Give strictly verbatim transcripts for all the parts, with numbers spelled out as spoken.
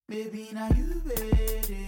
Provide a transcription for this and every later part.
Baby, now you ready?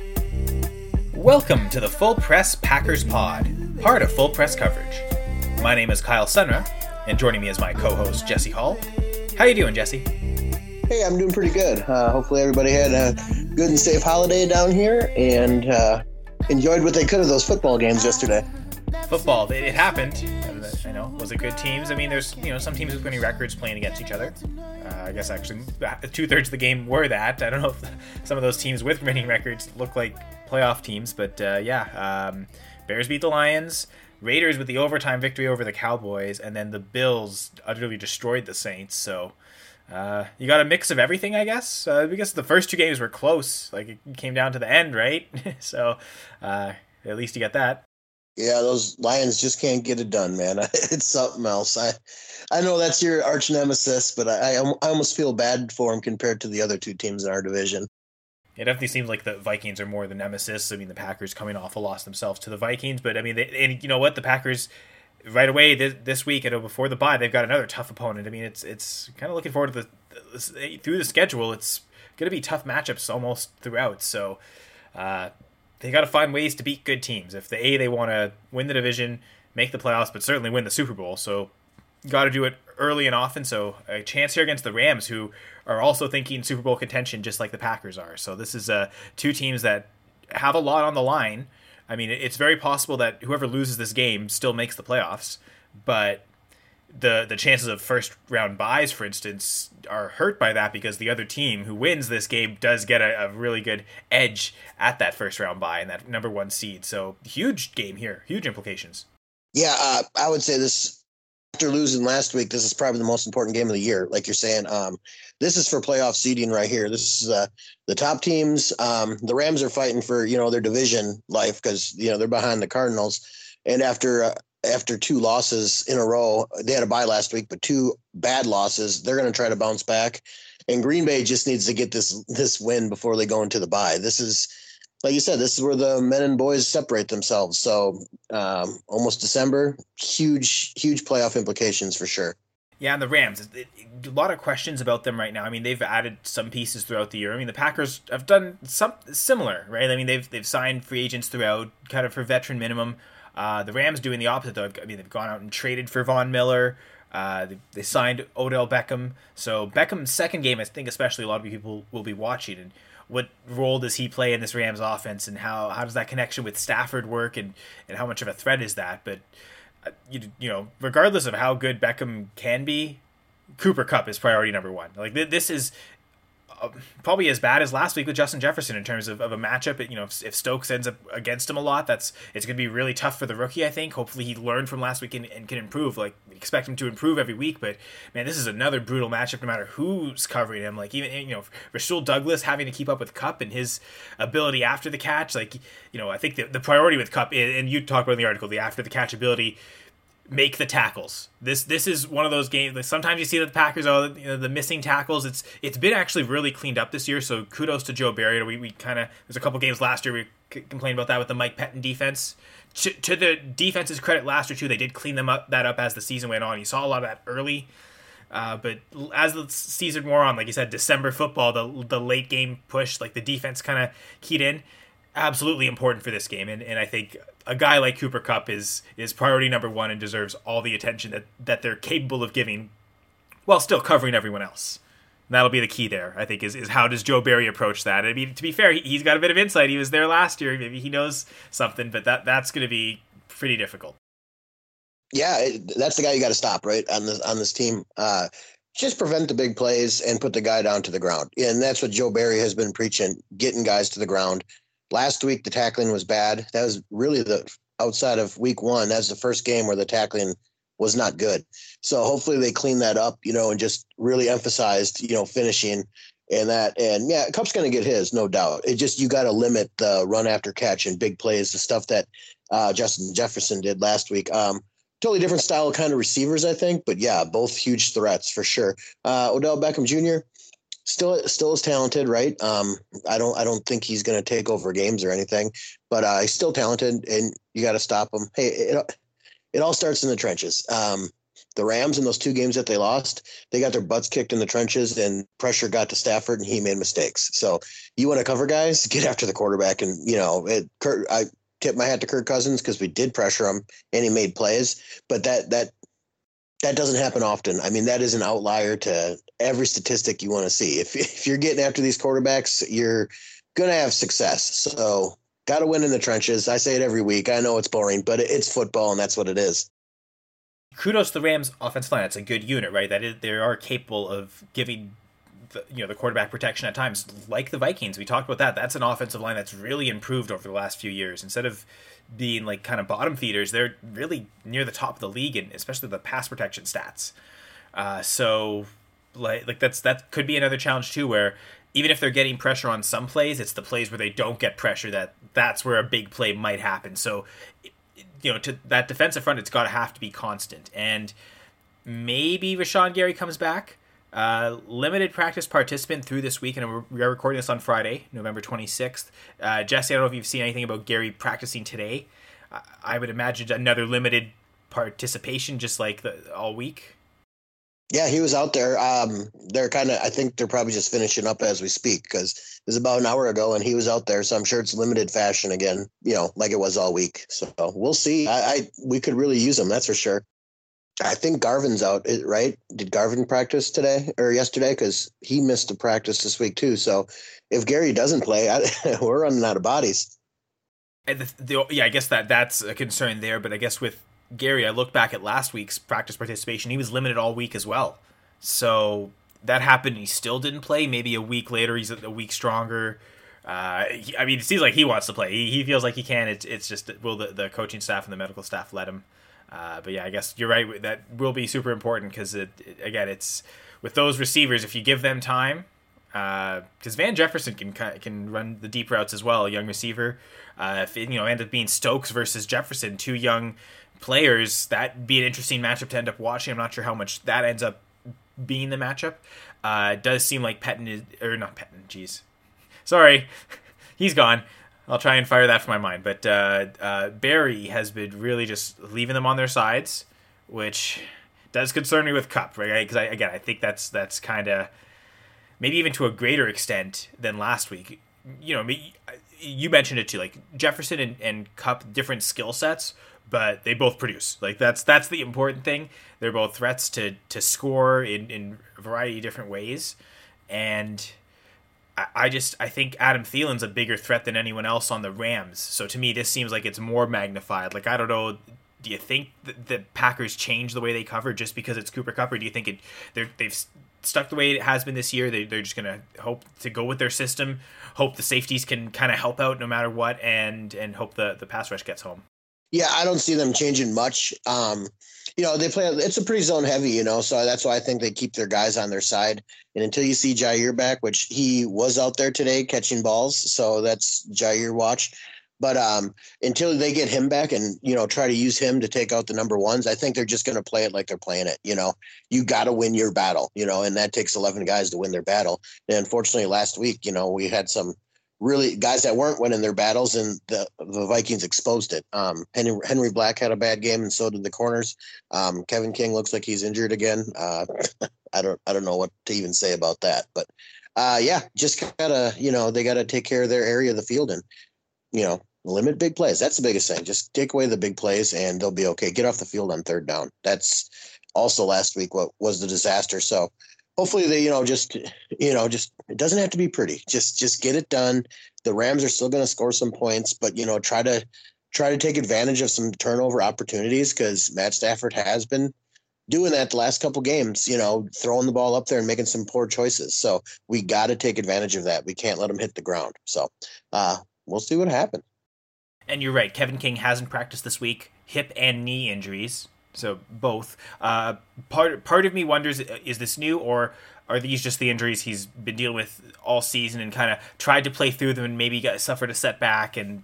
Welcome to the Full Press Packers Pod, part of Full Press Coverage. My name is Kyle Sunra, and joining me is my co-host Jesse Hall. How you doing, Jesse? Hey, I'm doing pretty good. Uh, hopefully everybody had a good and safe holiday down here and uh, enjoyed what they could of those football games yesterday. Football, it, it happened. I know. Was it good teams? I mean, there's, you know, some teams with winning records playing against each other. Uh, I guess actually two-thirds of the game were that. I don't know if some of those teams with winning records look like playoff teams, but uh, yeah. Um, Bears beat the Lions. Raiders with the overtime victory over the Cowboys, and then the Bills utterly destroyed the Saints. So uh, you got a mix of everything, I guess. Uh, because the first two games were close. Like, it came down to the end, right? so uh, at least you got that. Yeah, those Lions just can't get it done, man. It's something else. I I know that's your arch nemesis, but I, I almost feel bad for him compared to the other two teams in our division. It definitely seems like the Vikings are more the nemesis. I mean, the Packers coming off a loss themselves to the Vikings, but I mean, they, and you know what? The Packers right away this, this week, you know, before the bye, they've got another tough opponent. I mean, it's it's kind of looking forward to the, the through the schedule. It's going to be tough matchups almost throughout. So uh, they got to find ways to beat good teams. If the A they want to win the division, make the playoffs, but certainly win the Super Bowl. So got to do it early and often. So a chance here against the Rams, who are also thinking Super Bowl contention just like the Packers are. So this is uh, two teams that have a lot on the line. I mean, it's very possible that whoever loses this game still makes the playoffs, but the the chances of first round buys, for instance, are hurt by that because the other team who wins this game does get a, a really good edge at that first round buy and that number one seed. So huge game here, huge implications. Yeah, uh, I would say this, after losing last week, this is probably the most important game of the year. Like you're saying, um, this is for playoff seeding right here. This is uh, the top teams. Um, the Rams are fighting for, you know, their division life because, you know, they're behind the Cardinals. And after uh, after two losses in a row, they had a bye last week, but two bad losses, they're going to try to bounce back. And Green Bay just needs to get this this win before they go into the bye. This is, like you said, this is where the men and boys separate themselves. So um, almost December, huge, huge playoff implications for sure. Yeah, and the Rams, it, it, a lot of questions about them right now. I mean, they've added some pieces throughout the year. I mean, the Packers have done some similar, right? I mean, they've they've signed free agents throughout, kind of for veteran minimum. Uh, the Rams doing the opposite, though. I mean, they've gone out and traded for Von Miller. Uh, they, they signed Odell Beckham. So Beckham's second game, I think especially a lot of people will be watching. And what role does he play in this Rams offense, and how, how does that connection with Stafford work, and, and how much of a threat is that? But uh, you you know, regardless of how good Beckham can be, Cooper Kupp is priority number one. Like th- this is uh, probably as bad as last week with Justin Jefferson in terms of, of a matchup. You know, if, if Stokes ends up against him a lot, that's it's going to be really tough for the rookie, I think. Hopefully he learned from last week and, and can improve. Like, we expect him to improve every week, but man, this is another brutal matchup no matter who's covering him. Like, even, you know, Rasul Douglas having to keep up with Kupp and his ability after the catch. Like, you know, I think the, the priority with Kupp, and you talked about in the article, the after the catch ability, make the tackles. This this is one of those games. Like, sometimes you see that the Packers are, you know, the missing tackles. It's it's been actually really cleaned up this year. So kudos to Joe Barry. We we kind of there's a couple games last year we c- complained about that with the Mike Pettin defense. To, to the defense's credit, last year too, they did clean them up that up as the season went on. You saw a lot of that early, uh, but as the season wore on, like you said, December football, the the late game push, like the defense kind of keyed in. Absolutely important for this game, and and I think a guy like Cooper Kupp is is priority number one and deserves all the attention that, that they're capable of giving, while still covering everyone else. And that'll be the key there, I think, is is how does Joe Barry approach that? I mean, to be fair, he, he's got a bit of insight. He was there last year. Maybe he knows something, but that that's going to be pretty difficult. Yeah, it, that's the guy you got to stop, right, on this on this team. Uh, just prevent the big plays and put the guy down to the ground, and that's what Joe Barry has been preaching: getting guys to the ground. Last week, the tackling was bad. That was really the outside of week one. That's the first game where the tackling was not good. So hopefully they clean that up, you know, and just really emphasized, you know, finishing and that. And yeah, Kupp's going to get his, no doubt. It just, you got to limit the run after catch and big plays, the stuff that uh, Justin Jefferson did last week. Um, totally different style kind of receivers, I think. But yeah, both huge threats for sure. Uh, Odell Beckham Junior Still, still is talented, right? Um, I don't, I don't think he's going to take over games or anything, but uh, he's still talented, and you got to stop him. Hey, it, it all starts in the trenches. Um, The Rams in those two games that they lost, they got their butts kicked in the trenches and pressure got to Stafford and he made mistakes. So you want to cover guys, get after the quarterback. And, you know, it, Kurt, I tip my hat to Kirk Cousins because we did pressure him and he made plays. But that that that doesn't happen often. I mean, that is an outlier to every statistic you want to see. If, if you're getting after these quarterbacks, you're going to have success. So got to win in the trenches. I say it every week. I know it's boring, but it's football, and that's what it is. Kudos to the Rams offensive line. It's a good unit, right? That is, they are capable of giving the, you know, the quarterback protection at times, like the Vikings. We talked about that. That's an offensive line that's really improved over the last few years. Instead of being like kind of bottom feeders, they're really near the top of the league, and especially the pass protection stats. Uh, so, like, like that's that could be another challenge too, where even if they're getting pressure on some plays, it's the plays where they don't get pressure that that's where a big play might happen. So, you know, to that defensive front, it's got to have to be constant. And maybe Rashawn Gary comes back. Uh, limited practice participant through this week, and we are recording this on Friday, November twenty-sixth. Uh, Jesse, I don't know if you've seen anything about Gary practicing today. Uh, I would imagine another limited participation, just like the, all week. Yeah, he was out there. Um, they're kind of, I think they're probably just finishing up as we speak because it was about an hour ago and he was out there. So I'm sure it's limited fashion again, you know, like it was all week. So we'll see. I, I we could really use him. That's for sure. I think Garvin's out, right? Did Garvin practice today or yesterday? Because he missed a practice this week too. So if Gary doesn't play, I, we're running out of bodies. And the, the, yeah, I guess that that's a concern there. But I guess with Gary, I look back at last week's practice participation. He was limited all week as well. So that happened. He still didn't play. Maybe a week later, he's a week stronger. Uh, he, I mean, it seems like he wants to play. He, he feels like he can. It's it's just will the, the coaching staff and the medical staff let him? Uh, but yeah, I guess you're right. That will be super important because it, it, again, it's with those receivers. If you give them time, because uh, Van Jefferson can can run the deep routes as well, a young receiver. Uh, if it, you know, end up being Stokes versus Jefferson, two young players, that'd be an interesting matchup to end up watching. I'm not sure how much that ends up being the matchup. Uh, it does seem like Pettin is, or not Pettin, jeez. Sorry, he's gone. I'll try and fire that from my mind. But uh, uh, Barry has been really just leaving them on their sides, which does concern me with Kupp, right? Because, I, again, I think that's that's kind of maybe even to a greater extent than last week. You know, you mentioned it too, like Jefferson and, and Kupp, different skill sets, but they both produce. Like that's that's the important thing. They're both threats to to score in, in a variety of different ways. And I, I just I think Adam Thielen's a bigger threat than anyone else on the Rams. So to me, this seems like it's more magnified. Like, I don't know, do you think that the Packers change the way they cover just because it's Cooper Kupp, or do you think it they're, they've stuck the way it has been this year? They, they're just going to hope to go with their system, hope the safeties can kind of help out no matter what, and and hope the, the pass rush gets home. Yeah, I don't see them changing much. Um, you know, they play, it's a pretty zone heavy, you know, so that's why I think they keep their guys on their side. And until you see Jair back, which he was out there today catching balls, so that's Jair watch. But um, until they get him back and, you know, try to use him to take out the number ones, I think they're just going to play it like they're playing it. You know, you got to win your battle, you know, and that takes eleven guys to win their battle. And unfortunately, last week, you know, we had some really guys that weren't winning their battles, and the the Vikings exposed it. Um, Henry, Henry Black had a bad game, and so did the corners. Um, Kevin King looks like he's injured again. Uh, I don't I don't know what to even say about that, but uh, yeah, just gotta, you know, they got to take care of their area of the field and, you know, limit big plays. That's the biggest thing. Just take away the big plays and they'll be okay. Get off the field on third down. That's also last week what was the disaster. So hopefully they, you know, just, you know, just, it doesn't have to be pretty. Just, just get it done. The Rams are still going to score some points, but, you know, try to, try to take advantage of some turnover opportunities, because Matt Stafford has been doing that the last couple games, you know, throwing the ball up there and making some poor choices. So we got to take advantage of that. We can't let them hit the ground. So uh, we'll see what happens. And you're right. Kevin King hasn't practiced this week. Hip and knee injuries. So both. Uh, part part of me wonders, is this new, or are these just the injuries he's been dealing with all season and kind of tried to play through them and maybe got suffered a setback? And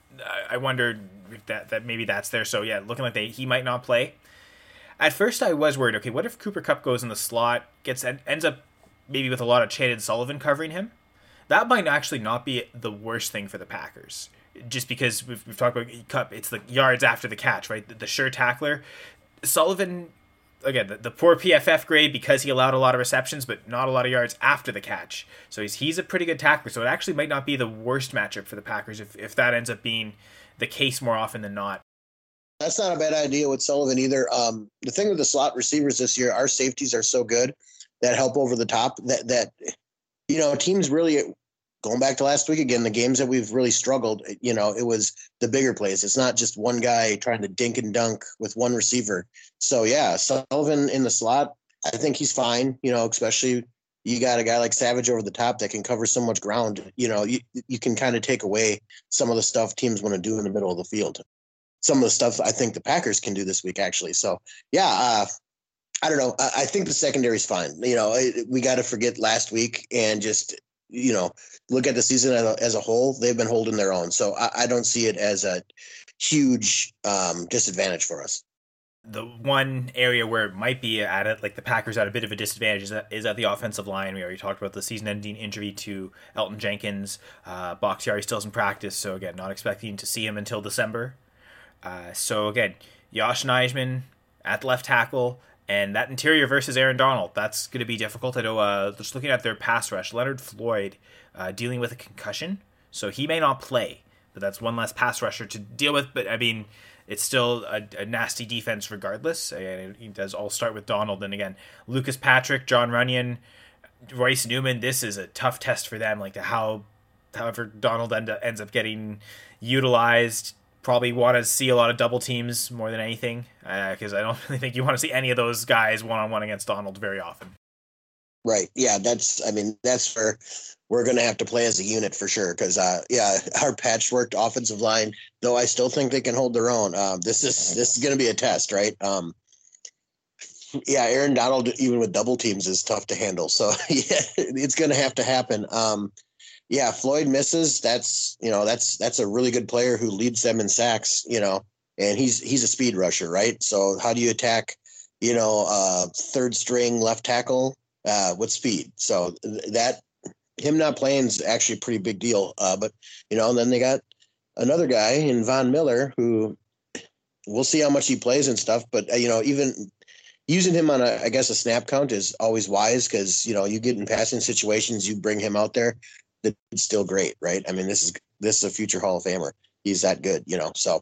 I wonder if that, that maybe that's there. So yeah, looking like they, he might not play. At first I was worried, okay, what if Cooper Kupp goes in the slot, gets ends up maybe with a lot of Chandon Sullivan covering him? That might actually not be the worst thing for the Packers. Just because we've, we've talked about Kupp, it's the yards after the catch, right? The, the sure tackler. Sullivan again, the, the poor P F F grade because he allowed a lot of receptions, but not a lot of yards after the catch. So he's he's a pretty good tackler. So it actually might not be the worst matchup for the Packers if, if that ends up being the case more often than not. That's not a bad idea with Sullivan either. Um, the thing with the slot receivers this year, our safeties are so good that help over the top that, that, you know, teams really, going back to last week again, the games that we've really struggled, you know, it was the bigger plays. It's not just one guy trying to dink and dunk with one receiver. So, yeah, Sullivan in the slot, I think he's fine, you know, especially you got a guy like Savage over the top that can cover so much ground. You know, you, you can kind of take away some of the stuff teams want to do in the middle of the field. Some of the stuff I think the Packers can do this week, actually. So, yeah, uh, I don't know. I, I think the secondary is fine. You know, we got to forget last week and just, you know, look at the season as a, as a whole. They've been holding their own. So I, I don't see it as a huge um, disadvantage for us. The one area where it might be at it, like the Packers at a bit of a disadvantage, is at, is at the offensive line. We already talked about the season-ending injury to Elton Jenkins. Uh, Bakhtiari still in practice, so again, not expecting to see him until December. Uh, so again, Josh Nijman at left tackle, and that interior versus Aaron Donald, that's going to be difficult. I know, uh, just looking at their pass rush, Leonard Floyd uh, dealing with a concussion, so he may not play, but that's one less pass rusher to deal with. But I mean, it's still a, a nasty defense regardless. And it does all start with Donald. And again, Lucas Patrick, John Runyon, Royce Newman, this is a tough test for them. Like to how, however Donald end up, ends up getting utilized. Probably want to see a lot of double teams more than anything, because uh, I don't really think you want to see any of those guys one-on-one against Donald very often. Right. Yeah, that's, I mean, that's where we're going to have to play as a unit for sure. Because, uh, yeah, our patchworked offensive line, though I still think they can hold their own. Um, this is this is going to be a test, right? Um, yeah, Aaron Donald, even with double teams, is tough to handle. So, yeah, it's going to have to happen. Um, yeah, Floyd misses. That's, you know, that's that's a really good player who leads them in sacks, you know, and he's he's a speed rusher, right? So how do you attack, you know, uh, third string left tackle uh, with speed? So that him not playing is actually a pretty big deal. Uh, but, you know, and then they got another guy in Von Miller who we'll see how much he plays and stuff. But, uh, you know, even using him on a, I guess, a snap count is always wise because, you know, you get in passing situations, you bring him out there. It's still great, right? I mean, this is this is a future Hall of Famer. He's that good, you know. So,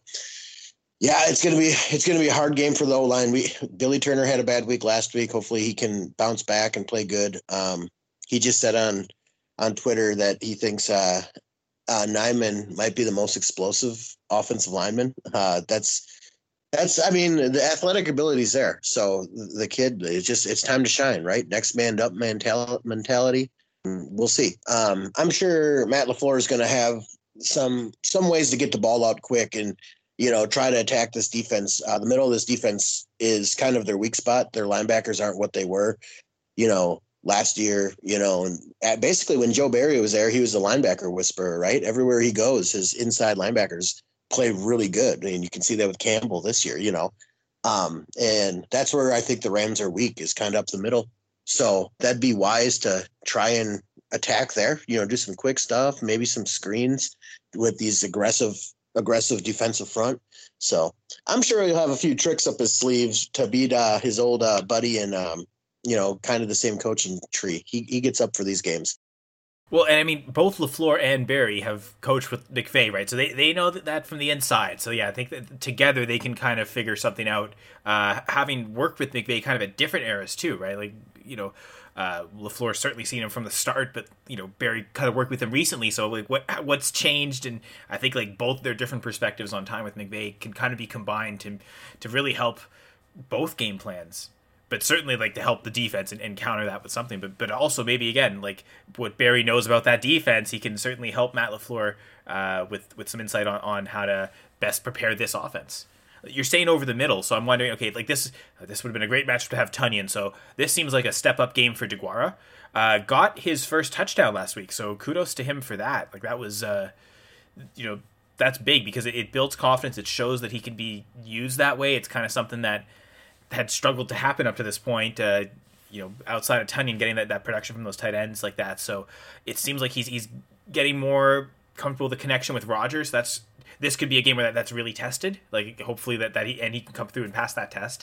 yeah, it's gonna be it's gonna be a hard game for the O line. We Billy Turner had a bad week last week. Hopefully, he can bounce back and play good. Um, he just said on on Twitter that he thinks uh, uh, Nijman might be the most explosive offensive lineman. Uh, that's that's I mean, the athletic ability is there. So the kid, it's just it's time to shine, right? Next man up mental mentality. We'll see. Um, I'm sure Matt LaFleur is going to have some some ways to get the ball out quick and, you know, try to attack this defense. Uh, the middle of this defense is kind of their weak spot. Their linebackers aren't what they were, you know, last year, you know, and at basically when Joe Barry was there, he was a linebacker whisperer, right? Everywhere he goes, his inside linebackers play really good. And you can see that with Campbell this year, you know. Um, and that's where I think the Rams are weak, is kind of up the middle. So that'd be wise to try and attack there, you know, do some quick stuff, maybe some screens with these aggressive, aggressive defensive front. So I'm sure he'll have a few tricks up his sleeves to beat uh, his old uh, buddy and, um, you know, kind of the same coaching tree. He he gets up for these games. Well, and I mean, both LaFleur and Barry have coached with McVay, right? So they, they know that, that from the inside. So, yeah, I think that together they can kind of figure something out, uh, having worked with McVay kind of at different eras too, right? Like, you know, uh, LaFleur's certainly seen him from the start, but, you know, Barry kind of worked with him recently. So, like, what what's changed? And I think, like, both their different perspectives on time with McVay can kind of be combined to, to really help both game plans. But certainly, like, to help the defense and, and counter that with something. But but also maybe, again, like, what Barry knows about that defense, he can certainly help Matt LaFleur uh, with, with some insight on, on how to best prepare this offense. You're saying over the middle, so I'm wondering, okay, like, this this would have been a great matchup to have Tunyon. So this seems like a step-up game for DeGuara. Uh, got his first touchdown last week, so kudos to him for that. Like, that was, uh, you know, that's big because it, it builds confidence. It shows that he can be used that way. It's kind of something that had struggled to happen up to this point, uh, you know, outside of Tunyon getting that, that production from those tight ends like that. So it seems like he's he's getting more comfortable with the connection with Rodgers. That's this could be a game where that, that's really tested. Like, hopefully that, that he and he can come through and pass that test.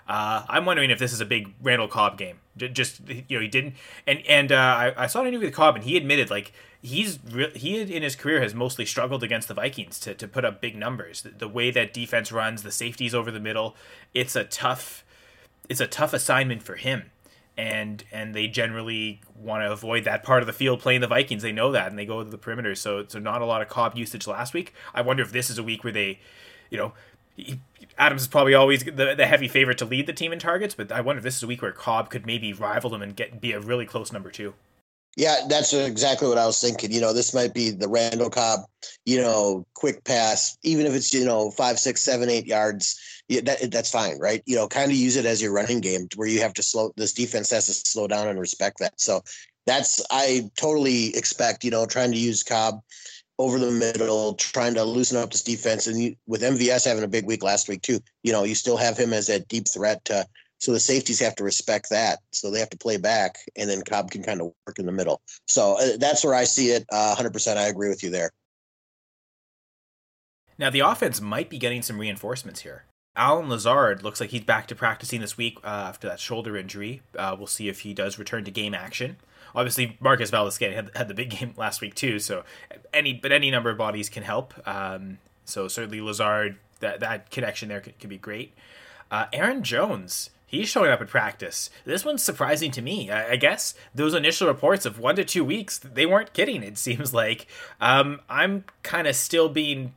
Uh, I'm wondering if this is a big Randall Cobb game. J- Just you know, he didn't, and and uh, I, I saw an interview with Cobb, and he admitted like he's re- he in his career has mostly struggled against the Vikings to, to put up big numbers. The, the way that defense runs, the safeties over the middle, it's a tough it's a tough assignment for him. And and they generally want to avoid that part of the field playing the Vikings. They know that, and they go to the perimeter. So so not a lot of Cobb usage last week. I wonder if this is a week where they, you know, he, Adams is probably always the, the heavy favorite to lead the team in targets, but I wonder if this is a week where Cobb could maybe rival him and get be a really close number two. Yeah, that's exactly what I was thinking. You know, this might be the Randall Cobb, you know, quick pass, even if it's, you know, five, six, seven, eight yards. Yeah, that, that's fine, right? You know, kind of use it as your running game where you have to slow, this defense has to slow down and respect that. So that's, I totally expect, you know, trying to use Cobb over the middle, trying to loosen up this defense. And you, with M V S having a big week last week too, you know, you still have him as that deep threat to, so the safeties have to respect that. So they have to play back, and then Cobb can kind of work in the middle. So uh, that's where I see it. Uh, one hundred percent I agree with you there. Now, the offense might be getting some reinforcements here. Allen Lazard looks like he's back to practicing this week uh, after that shoulder injury. Uh, we'll see if he does return to game action. Obviously, Marcus Valdez-Scantling had, had the big game last week too, so any but any number of bodies can help. Um, so certainly Lazard, that, that connection there could, could be great. Uh, Aaron Jones, he's showing up at practice. This one's surprising to me. I, I guess those initial reports of one to two weeks, they weren't kidding, it seems like. Um, I'm kind of still being...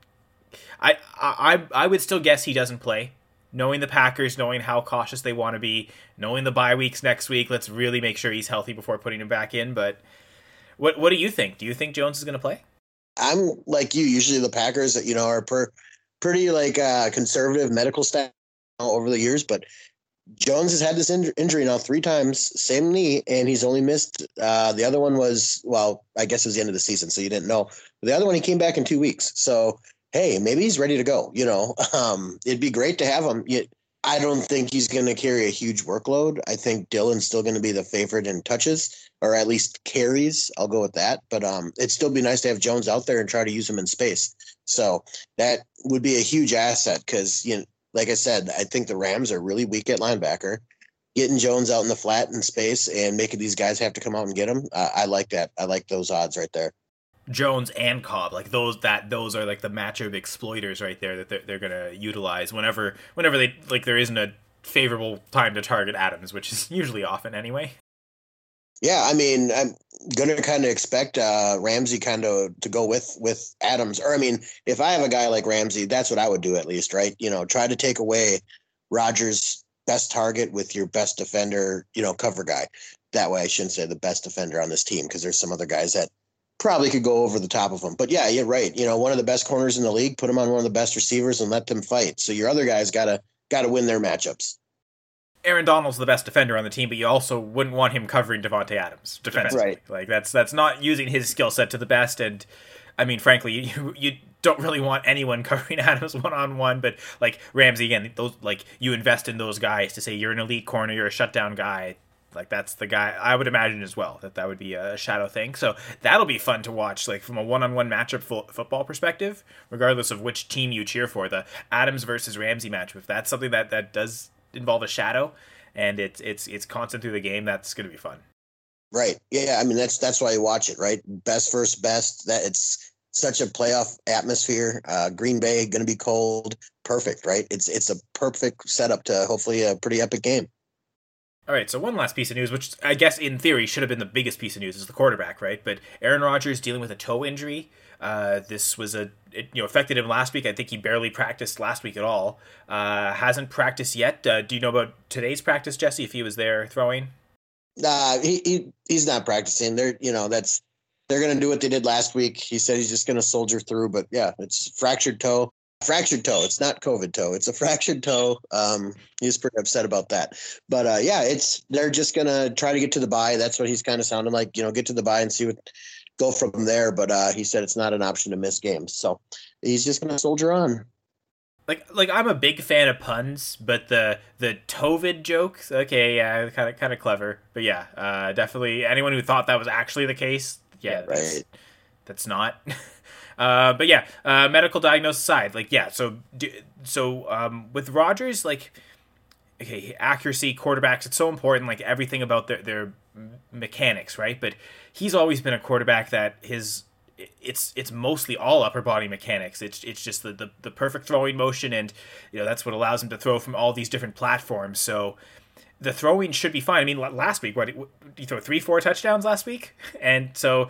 I, I I would still guess he doesn't play. Knowing the Packers, knowing how cautious they want to be, knowing the bye weeks next week, let's really make sure he's healthy before putting him back in. But what what do you think? Do you think Jones is going to play? I'm like you. Usually the Packers, you know, are per, pretty like uh, conservative medical staff over the years, but Jones has had this in- injury now three times, same knee, and he's only missed. Uh, the other one was, well, I guess it was the end of the season, so you didn't know. The other one, he came back in two weeks. So, hey, maybe he's ready to go. You know, um, it'd be great to have him. Yet, I don't think he's going to carry a huge workload. I think Dylan's still going to be the favorite in touches, or at least carries. I'll go with that. But um, it'd still be nice to have Jones out there and try to use him in space. So that would be a huge asset because, you know, like I said, I think the Rams are really weak at linebacker. Getting Jones out in the flat in space and making these guys have to come out and get him, uh, I like that. I like those odds right there. Jones and Cobb, like those that those are like the matchup exploiters right there that they're, they're going to utilize whenever whenever they like there isn't a favorable time to target Adams, which is usually often anyway. Yeah, I mean, I'm going to kind of expect uh, Ramsey kind of to go with with Adams. Or, I mean, if I have a guy like Ramsey, that's what I would do at least, right? You know, try to take away Rodgers' best target with your best defender, you know, cover guy. That way I shouldn't say the best defender on this team because there's some other guys that probably could go over the top of him. But, yeah, you're right. You know, one of the best corners in the league, put him on one of the best receivers and let them fight. So your other guys got to got to win their matchups. Aaron Donald's the best defender on the team, but you also wouldn't want him covering Devontae Adams defensively. Right. Like that's that's not using his skill set to the best. And I mean, frankly, you you don't really want anyone covering Adams one on one. But like Ramsey again, those like you invest in those guys to say you're an elite corner, you're a shutdown guy. Like that's the guy I would imagine as well that that would be a shadow thing. So that'll be fun to watch, like from a one-on-one matchup fo- football perspective, regardless of which team you cheer for. The Adams versus Ramsey matchup, if that's something that that does involve a shadow and it's it's it's constant through the game, that's going to be fun. Right. Yeah. I mean, that's that's why you watch it, right? Best versus best. That it's such a playoff atmosphere. Uh, Green Bay going to be cold. Perfect, right? It's it's a perfect setup to hopefully a pretty epic game. All right, so one last piece of news, which I guess in theory should have been the biggest piece of news, is the quarterback, right? But Aaron Rodgers dealing with a toe injury. Uh, this was a it, you know affected him last week. I think he barely practiced last week at all. Uh, hasn't practiced yet. Uh, do you know about today's practice, Jesse? If he was there throwing? Nah, he, he he's not practicing. They're you know that's they're gonna do what they did last week. He said he's just gonna soldier through. But yeah, it's fractured toe. Fractured toe. It's not COVID toe. It's a fractured toe. Um, he's pretty upset about that. But uh, yeah, it's they're just gonna try to get to the bye. That's what he's kind of sounding like. You know, get to the bye and see what go from there. But uh, he said it's not an option to miss games. So he's just gonna soldier on. Like, like I'm a big fan of puns, but the the Tovid jokes, okay, yeah, kind of kind of clever. But yeah, uh, definitely anyone who thought that was actually the case, yeah, that's, right. that's not. Uh, but yeah, uh, medical diagnosis aside, like yeah, so so um, with Rodgers, like okay, accuracy, quarterbacks, it's so important, like everything about their, their mechanics, right? But he's always been a quarterback that his it's it's mostly all upper body mechanics. It's it's just the, the, the perfect throwing motion, and you know that's what allows him to throw from all these different platforms. So the throwing should be fine. I mean, last week, what did you throw three, four touchdowns last week? And so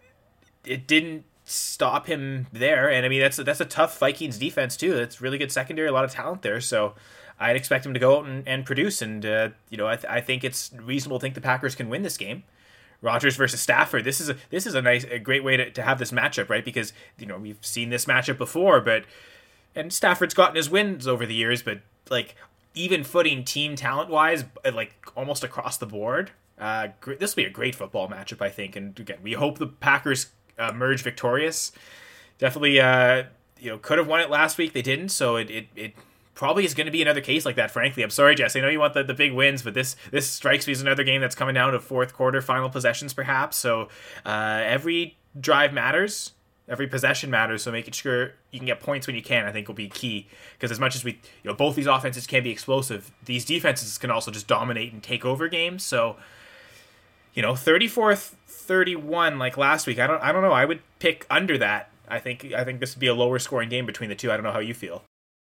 it didn't stop him there. And I mean, that's, that's a tough Vikings defense too. That's really good secondary, a lot of talent there. So I'd expect him to go out and, and produce. And, uh, you know, I, th- I think it's reasonable to think the Packers can win this game. Rodgers versus Stafford. This is a, this is a nice, a great way to, to have this matchup, right? Because, you know, we've seen this matchup before, but, and Stafford's gotten his wins over the years, but like even footing team talent wise, like almost across the board. Uh, this will be a great football matchup, I think. And again, we hope the Packers uh, emerge victorious. Definitely, uh, you know, could have won it last week. They didn't. So it, it, it probably is going to be another case like that, frankly. I'm sorry, Jess. I know you want the, the big wins, but this this strikes me as another game that's coming down to fourth quarter, final possessions, perhaps. So uh, every drive matters. Every possession matters, so making sure you can get points when you can, I think, will be key. Because as much as we, you know, both these offenses can be explosive, these defenses can also just dominate and take over games. So, you know, thirty-four thirty-one like last week. I don't, I don't know. I would pick under that. I think, I think this would be a lower scoring game between the two. I don't know how you feel.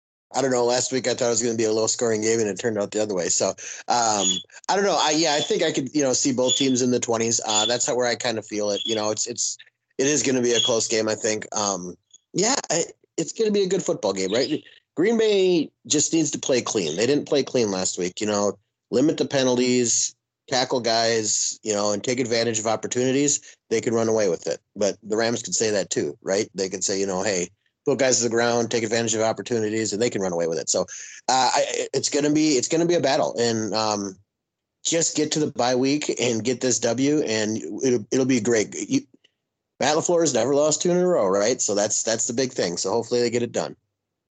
I don't know. Last week I thought it was going to be a low scoring game, and it turned out the other way. So um, I don't know. I yeah, I think I could, you know, see both teams in the twenties. Uh, that's how, where I kind of feel it. You know, it's it's. It is going to be a close game, I think. Um, yeah, I, it's going to be a good football game, right? Green Bay just needs to play clean. They didn't play clean last week. You know, limit the penalties, tackle guys, you know, and take advantage of opportunities. They can run away with it. But the Rams could say that too, right? They could say, you know, hey, put guys to the ground, take advantage of opportunities, and they can run away with it. So uh, I, it's going to be it's going to be a battle, and um, just get to the bye week and get this W, and it'll it'll be great. You, Matt LaFleur has never lost two in a row, right? So that's that's the big thing. So hopefully they get it done.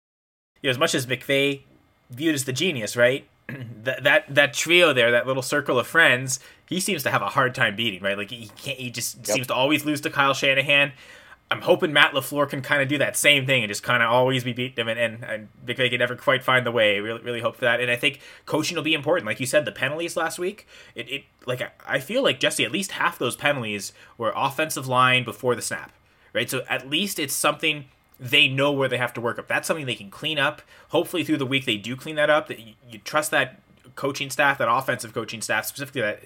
Yeah, as much as McVay viewed as the genius, right? that that that trio there, that little circle of friends, he seems to have a hard time beating, right? Like he can't. He just yep. seems to always lose to Kyle Shanahan. I'm hoping Matt LaFleur can kind of do that same thing and just kind of always be beating him, and, and, and McVay can never quite find the way. Really, really hope for that. And I think coaching will be important. Like you said, the penalties last week, it, it like I feel like, Jesse, at least half those penalties were offensive line before the snap, right? So at least it's something they know where they have to work up. That's something they can clean up. Hopefully through the week they do clean that up. That you, you trust that coaching staff, that offensive coaching staff, specifically that,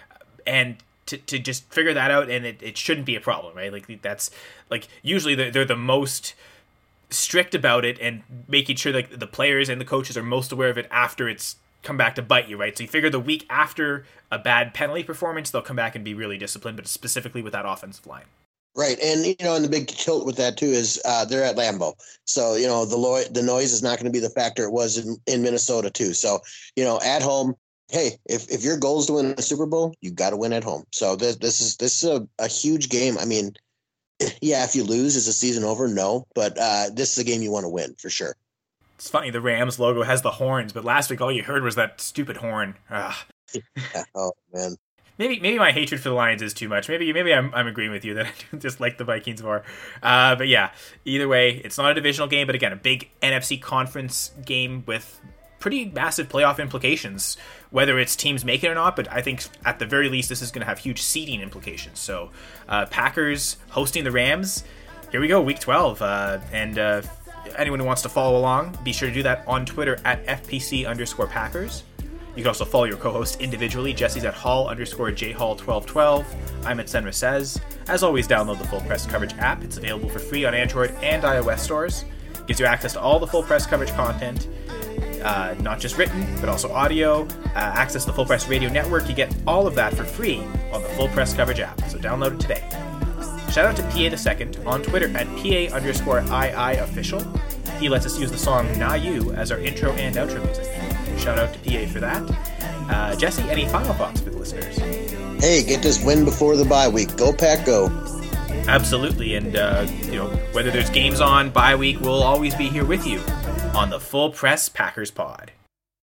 and To, to just figure that out, and it, it shouldn't be a problem, right? Like that's like usually they're, they're the most strict about it and making sure like the players and the coaches are most aware of it after it's come back to bite you, right? So you figure the week after a bad penalty performance, they'll come back and be really disciplined, but specifically with that offensive line. Right, and you know, and the big tilt with that too is uh, they're at Lambeau, so you know the lo- the noise is not going to be the factor it was in, in Minnesota too. So you know, at home. Hey, if, if your goal is to win a Super Bowl, you got to win at home. So this this is this is a, a huge game. I mean, yeah, if you lose, is the season over? No, but uh, this is a game you want to win for sure. It's funny, the Rams logo has the horns, but last week all you heard was that stupid horn. Ugh. Yeah. Oh man. Maybe maybe my hatred for the Lions is too much. Maybe maybe I'm I'm agreeing with you that I just like the Vikings more. Uh, but yeah, either way, it's not a divisional game, but again, a big N F C conference game with pretty massive playoff implications, whether it's teams make it or not, but I think at the very least this is going to have huge seeding implications. So uh, Packers hosting the Rams. Here we go, week twelve. Uh, and uh, anyone who wants to follow along, be sure to do that on Twitter at F P C underscore Packers. You can also follow your co-host individually. Jesse's at Hall underscore J Hall twelve twelve. I'm at Senra Says. As always, download the Full Press Coverage app. It's available for free on Android and iOS stores. It gives you access to all the Full Press Coverage content. Uh, not just written, but also audio, uh, access to the Full Press Radio Network. You get all of that for free on the Full Press Coverage app, so download it today. Shout out to P A the Second on Twitter at P A underscore II official. He lets us use the song Na You as our intro and outro music. Shout out to P A for that. Uh, Jesse, any final thoughts for the listeners? Hey, get this win before the bye week. Go Pack, go. Absolutely, and uh, you know, whether there's games on, bye week, we'll always be here with you on the Full Press Packers Pod.